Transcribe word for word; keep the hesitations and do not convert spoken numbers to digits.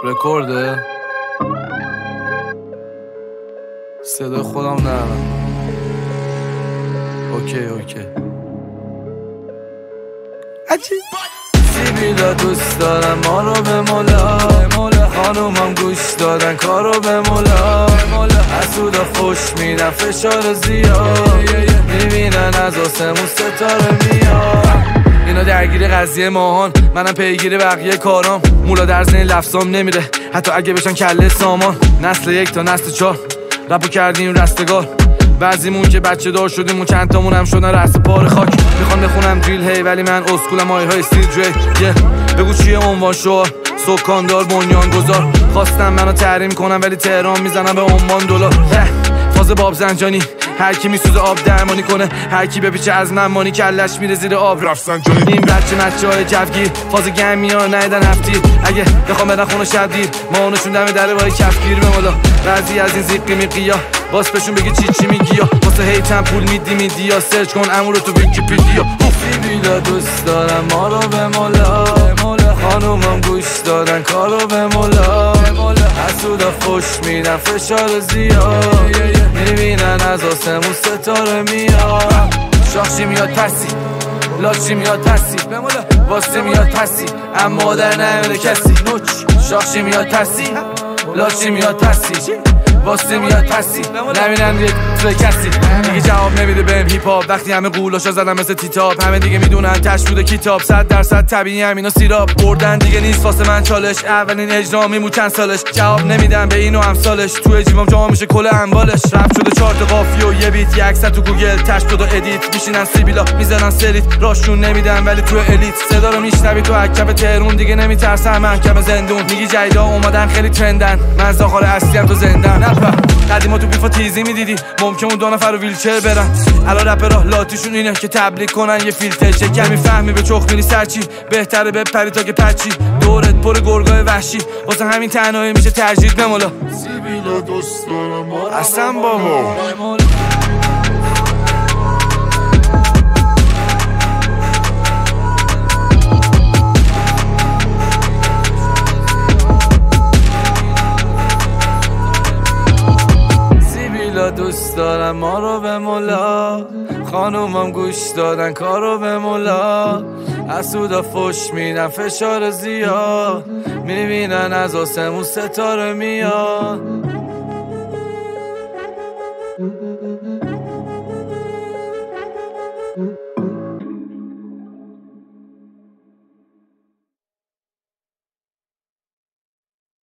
رکورده صدای خودم نرم. اوکی اوکی عجیب سیبیلا دوست دارم ما رو به مولا، خانومم گوش دادن کارو به مولا، حسودا خوش میدن فشار زیاد، میبینن از آسمون ستاره میاد. اینا درگیر قضیه ماهان، منم پیگیر بقیه کارام. مولا در ذهن لفظام نمیره حتی اگه بشن کله سامان. نسل یک تا نسل چهار رپو کردیم رستگار، بعضیمون که بچه دار شدیم و چند تامون هم شدن رست پار خاک. میخوام بخونم دریل هی ولی من اسکولم آیه های استیل دری. yeah. بگو چیه عنوان شعار سکاندار بنیان گذار. خواستم منو تحریم کنم ولی تهران میزنم به عمان دلار. فاز باب زنجانی هر کی میسوزه آب درمانی کنه، هر کی بپیچه از من مانی کلش میره زیر آب. رفت زنجانی این بچه مچه های جوگیر فاز گمی ها نیدن هفتیر. اگه بخوام برن خونه شب دیر ما اونشون دم دره بای کفگیر به مولا. بعضی از این زیقی میقیا باس بهشون بگی چی چی میگی یا واسه هیتم پول میدی میدی یا سرچ کن امورو تو ویکی‌پدیا. سیبیلا دوست دارم ما رو به مولا، خانومم گوش دادن کارو به مولا، حسودا فوش میدن فشار زیاد، میبینن از آسمون ستاره میاد. شاخشی میاد پسی لاچی میاد پسی واسه میاد پسی اما در نیاره کسی. شاخشی میاد پسی لاچی میاد پسی واسه میاد پسی نمیرن یک توی کسی. دیگه جواب نمیده بهم هیپ هاپ وقتی همه قولاشا زدن مثل تیتاب. همه دیگه میدونن تش بوده کتاب صد درصد طبیعی همینا سیراب. بردن دیگه نیست واسه من چالش، اولین اجرا میمون چند سالش. جواب نمیدم به این و امثالش، تو جیبم جا میشه کل اموالش. رپ شده چهار تا قافیه و یه بیت، یک صد تو گوگل تش شده ادیت. میشینن سیبیلا میزنن سریت راشون نمیدن ولی تو الیت. صدا رو میشنوی تو عکب تهرون دیگه نمیترسن محکم زندون. میگی جیدا اومدن خیلی ترندن، من زاخار اصلیم تو زندان. قدیما تو بیفا تیزی میدیدی ممکن اون دو نفر رو ویلچر برن. الان رپرها لاتیشون اینه که تبلیغ کنن یه فیلتر. شکر میفهمی به چخ میری سرچی، بهتره بپری تا که پچی. دورت پر گرگای وحشی واسه همین تنهایی میشه ترجیح به مولا. سیبیلا دوست دارم اصلا بابا دوست دارم ما رو به مولا، خانومم گوش دادن کارو به مولا، حسودا فوش میدن فشار زیاد، میبینن از آسمون ستاره میاد.